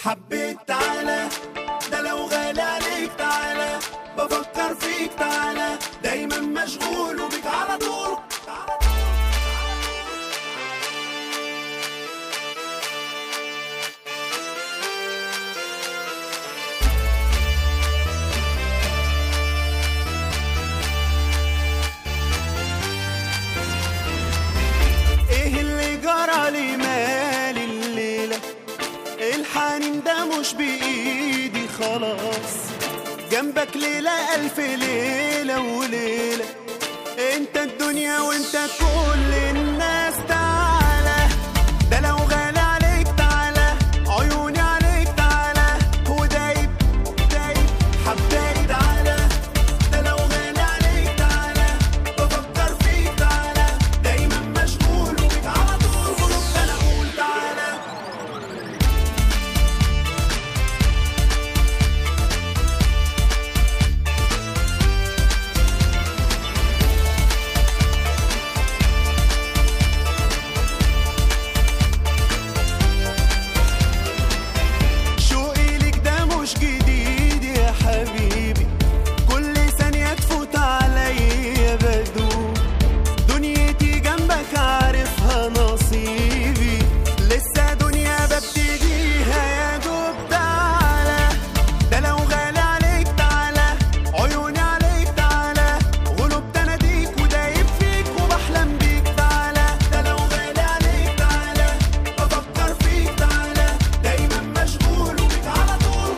حبيت تعالى، ده لو غالي عليك تعالى، بفكر فيك تعالى، دايما مشغول وبيك على طول. ايه اللي جرى لي مالي الليلة، الحنين ده مش بإيدي خلاص، جنبك ليلة ألف ليلة وليلة، انت الدنيا وانت كل الناس. تعالى ده لو غالي عليك تعالى، عيوني عليك تعالى، ودايب دايب حبايب. تعالى ده لو غالي عليك تعالى، بفكر فيك تعالى، دايما مشغول وبيك على طول. غلط انا اقول تعالى. شوقي ليك ده مش جديد يا حبيبي، كل ثانية تفوت عليا بدوب، دنيتي جنبك عارفها نصيبي، لسه دنيا ببتديها يا دوب. تعالى ده لو غالي عليك تعالى، عيوني عليك تعالى، غلبت اناديك ودايب فيك وبحلم بيك. تعالى ده لو غالي عليك تعالى، بفكر فيك تعالى، دايما مشغول وبيك على طول.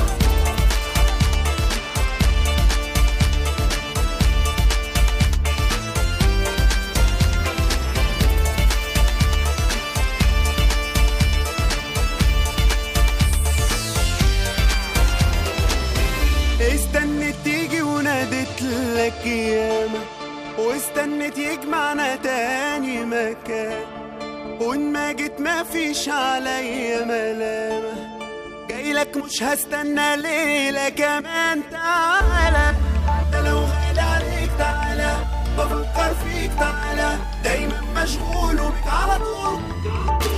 استنت تيجي ونادت لك ياما، واستنت يجمعنا تاني مكان، وان ما جيت ما فيش عليا ملامة، جايلك مش هستنى ليلة كمان. تعالى ده لو غالي عليك تعالى، بفكر فيك تعالى، دايما مشغول وبيك على طول.